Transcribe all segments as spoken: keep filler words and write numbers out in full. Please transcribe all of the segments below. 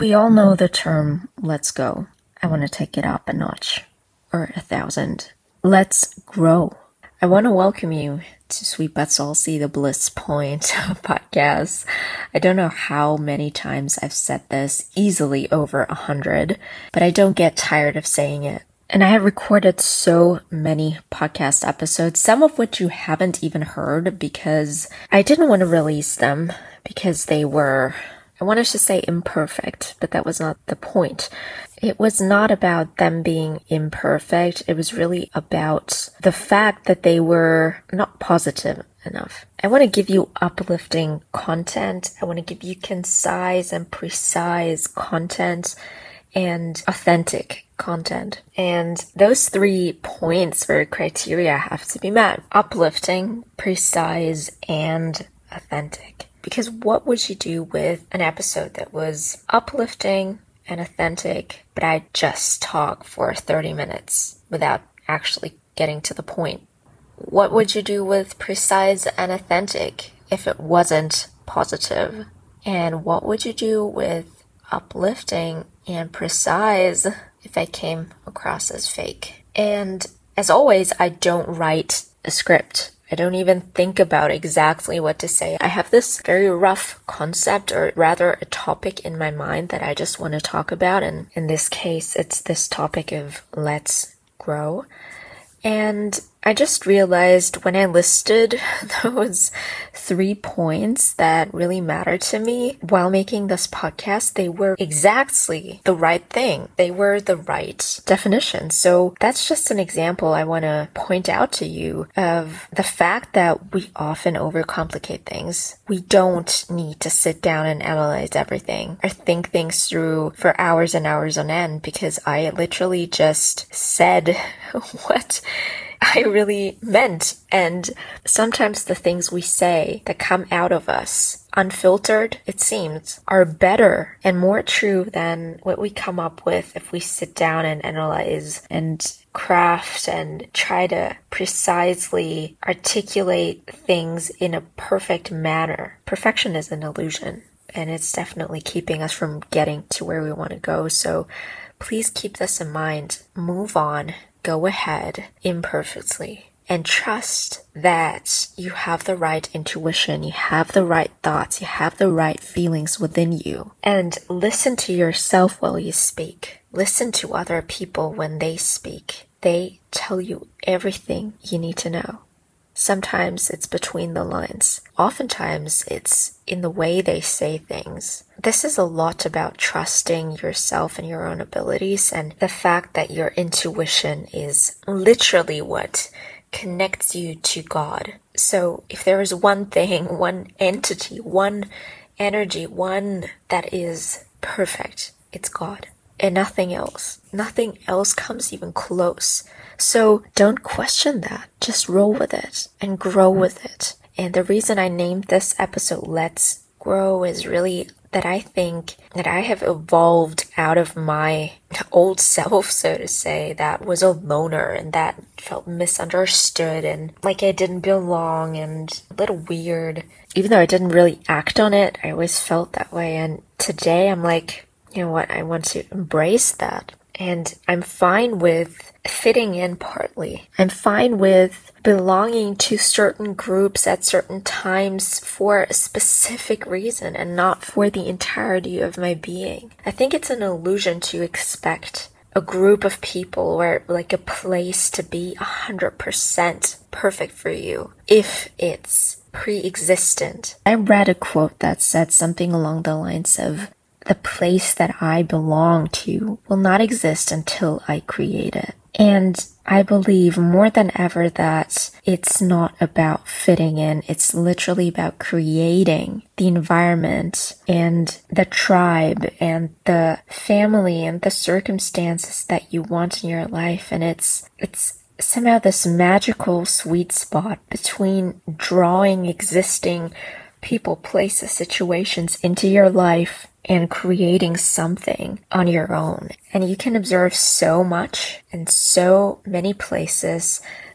We all know the term, let's go. I want to take it up a notch, or a thousand. Let's grow. I want to welcome you to Sweet But Saucy, the Bliss Point podcast. I don't know how many times I've said this, easily over a hundred, but I don't get tired of saying it. And I have recorded so many podcast episodes, some of which you haven't even heard because I didn't want to release them because they were, I wanted to say imperfect, but that was not the point. It was not about them being imperfect. It was really about the fact that they were not positive enough. I want to give you uplifting content. I want to give you concise and precise content and authentic content. And those three points or criteria have to be met. Uplifting, precise, and authentic. Because what would you do with an episode that was uplifting and authentic, but I just talk for thirty minutes without actually getting to the point? What would you do with precise and authentic if it wasn't positive? And what would you do with uplifting and precise if I came across as fake? And as always, I don't write a script. I don't even think about exactly what to say. I have this very rough concept, or rather a topic in my mind that I just want to talk about. And in this case, it's this topic of let's grow. And I just realized when I listed those three points that really matter to me while making this podcast, they were exactly the right thing. They were the right definition. So that's just an example I want to point out to you of the fact that we often overcomplicate things. We don't need to sit down and analyze everything or think things through for hours and hours on end, because I literally just said what I really meant. And sometimes the things we say that come out of us, unfiltered, it seems, are better and more true than what we come up with if we sit down and analyze and craft and try to precisely articulate things in a perfect manner. Perfection is an illusion, and it's definitely keeping us from getting to where we want to go. So please keep this in mind. Move on. Go ahead imperfectly and trust that you have the right intuition, you have the right thoughts, you have the right feelings within you. And listen to yourself while you speak. Listen to other people when they speak. They tell you everything you need to know. Sometimes it's between the lines. Oftentimes it's in the way they say things. This is a lot about trusting yourself and your own abilities, and the fact that your intuition is literally what connects you to God. So if there is one thing, one entity, one energy, one that is perfect, it's God. And nothing else. Nothing else comes even close. So don't question that. Just roll with it and grow with it. And the reason I named this episode Let's Grow is really that I think that I have evolved out of my old self, so to say, that was a loner and that felt misunderstood and like I didn't belong and a little weird. Even though I didn't really act on it, I always felt that way. And today I'm like, you know what, I want to embrace that. And I'm fine with fitting in partly. I'm fine with belonging to certain groups at certain times for a specific reason and not for the entirety of my being. I think it's an illusion to expect a group of people or like a place to be one hundred percent perfect for you if it's pre-existent. I read a quote that said something along the lines of, the place that I belong to will not exist until I create it. And I believe more than ever that it's not about fitting in. It's literally about creating the environment and the tribe and the family and the circumstances that you want in your life. And it's, it's somehow this magical sweet spot between drawing existing people, places, situations into your life and creating something on your own. And you can observe so much in so many places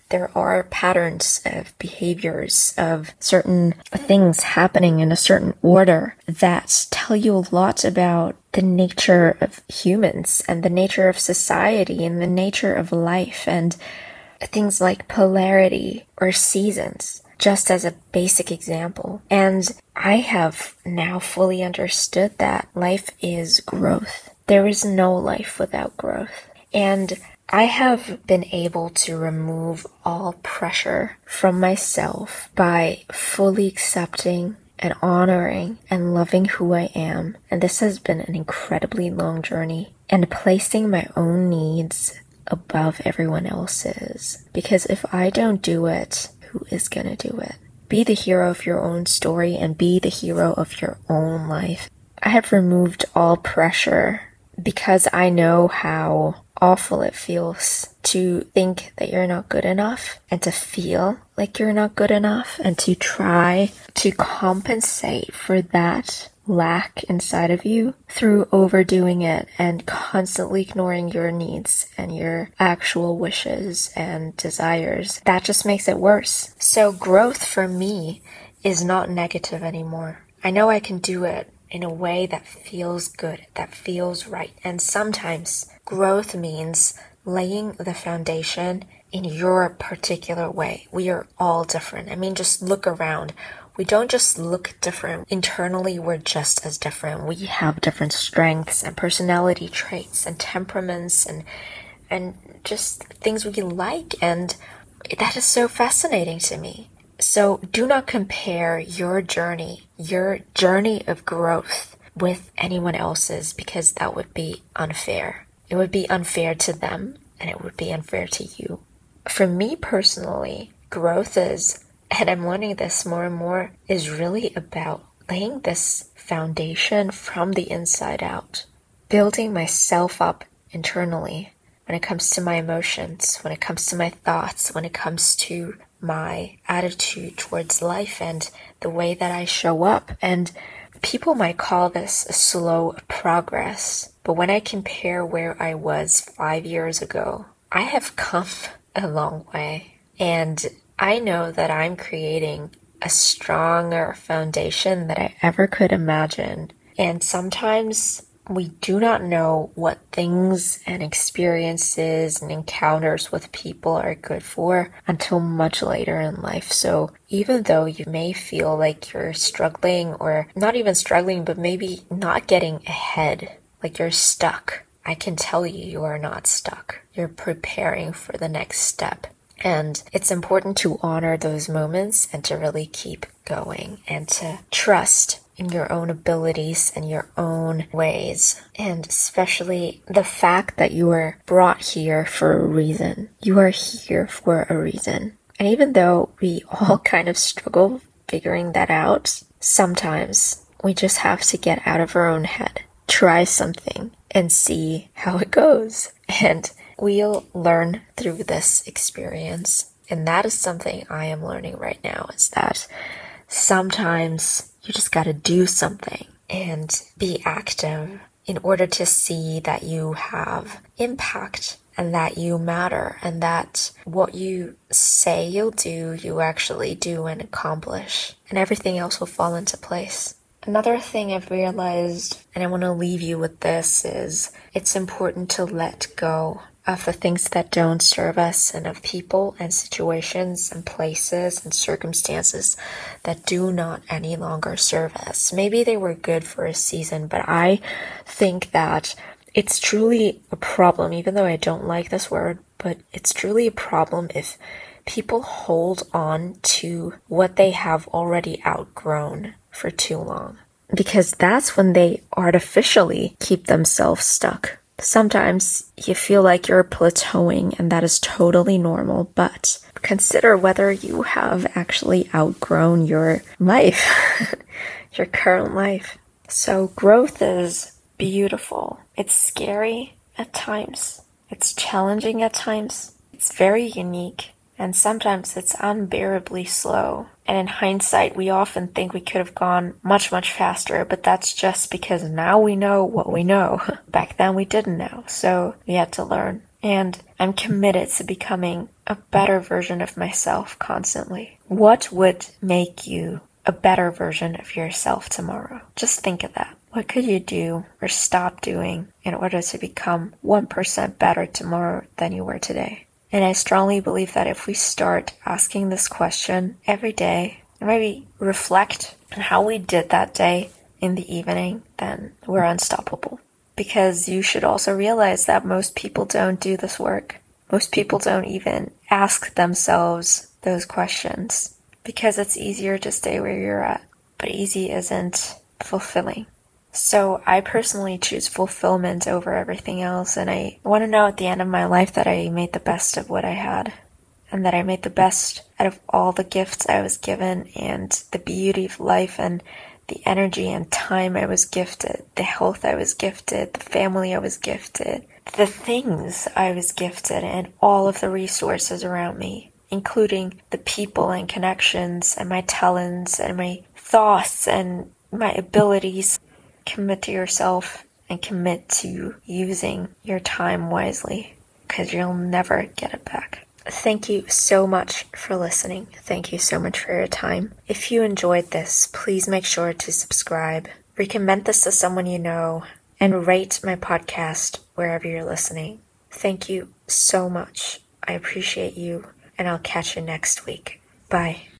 there are patterns of behaviors, of certain things happening in a certain order that tell you a lot about the nature of humans and the nature of society and the nature of life, and things like polarity or seasons, just as a basic example. And I have now fully understood that life is growth. There is no life without growth. And I have been able to remove all pressure from myself by fully accepting and honoring and loving who I am. And this has been an incredibly long journey, and placing my own needs above everyone else's. Because if I don't do it, who is gonna do it? Be the hero of your own story and be the hero of your own life. I have removed all pressure because I know how awful it feels to think that you're not good enough and to feel like you're not good enough and to try to compensate for that lack inside of you through overdoing it and constantly ignoring your needs and your actual wishes and desires. That just makes it worse. So growth for me is not negative anymore. I know I can do it in a way that feels good, that feels right. And sometimes growth means laying the foundation in your particular way. We are all different. I mean, just look around. We don't just look different. Internally, we're just as different. We have different strengths and personality traits and temperaments and and just things we like. And that is so fascinating to me. So do not compare your journey, your journey of growth with anyone else's, because that would be unfair. It would be unfair to them and it would be unfair to you. For me personally, growth is, and I'm learning this more and more, is really about laying this foundation from the inside out, building myself up internally when it comes to my emotions, when it comes to my thoughts, when it comes to my attitude towards life and the way that I show up. And people might call this a slow progress, but when I compare where I was five years ago, I have come a long way. And I know that I'm creating a stronger foundation than I ever could imagine. And sometimes we do not know what things and experiences and encounters with people are good for until much later in life. So even though you may feel like you're struggling, or not even struggling, but maybe not getting ahead, like you're stuck, I can tell you you are not stuck. You're preparing for the next step. And it's important to honor those moments and to really keep going and to trust in your own abilities and your own ways. And especially the fact that you were brought here for a reason. You are here for a reason. And even though we all kind of struggle figuring that out, sometimes we just have to get out of our own head, try something, and see how it goes. And we'll learn through this experience. And that is something I am learning right now, is that sometimes you just gotta do something and be active in order to see that you have impact and that you matter and that what you say you'll do, you actually do and accomplish. And everything else will fall into place. Another thing I've realized, and I want to leave you with this, is it's important to let go of the things that don't serve us and of people and situations and places and circumstances that do not any longer serve us. Maybe they were good for a season, but I think that it's truly a problem, even though I don't like this word, but it's truly a problem if people hold on to what they have already outgrown for too long. Because that's when they artificially keep themselves stuck. Sometimes you feel like you're plateauing, and that is totally normal, but consider whether you have actually outgrown your life, your current life. So growth is beautiful. It's scary at times. It's challenging at times. It's very unique. And sometimes it's unbearably slow. And in hindsight, we often think we could have gone much, much faster, but that's just because now we know what we know. Back then we didn't know, so we had to learn. and I'm committed to becoming a better version of myself constantly. What would make you a better version of yourself tomorrow? Just think of that. What could you do or stop doing in order to become one percent better tomorrow than you were today? And I strongly believe that if we start asking this question every day, and maybe reflect on how we did that day in the evening, then we're unstoppable. Because you should also realize that most people don't do this work. Most people don't even ask themselves those questions because it's easier to stay where you're at. But easy isn't fulfilling. So I personally choose fulfillment over everything else, and I want to know at the end of my life that I made the best of what I had, and that I made the best out of all the gifts I was given, and the beauty of life, and the energy and time I was gifted, the health I was gifted, the family I was gifted, the things I was gifted, and all of the resources around me, including the people and connections and my talents and my thoughts and my abilities. Commit to yourself and commit to using your time wisely, because you'll never get it back. Thank you so much for listening. Thank you so much for your time. If you enjoyed this, please make sure to subscribe, recommend this to someone you know, and rate my podcast wherever you're listening. Thank you so much. I appreciate you, and I'll catch you next week. Bye.